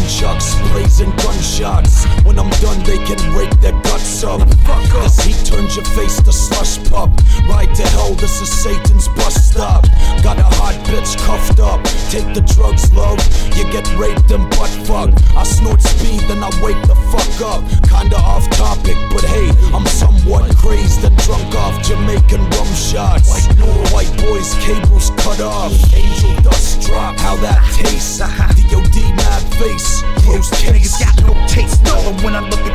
nunchucks, blazing gunshots. When I'm done, they can rake their guts up. This heat turns your face to slush pup. Ride to hell, this is Satan's bus stop. Got a hot bitch cuffed up. Take the drugs, love. You get raped and butt fucked. I snort speed, then I wake the fuck up. Kinda off topic, but hey, I'm somewhat crazed and drunk off Jamaican rum shots. White boys, cables cut off. Angel dust drop. How that tastes. DOD mad face. Close case. Niggas got no taste, no. And when I look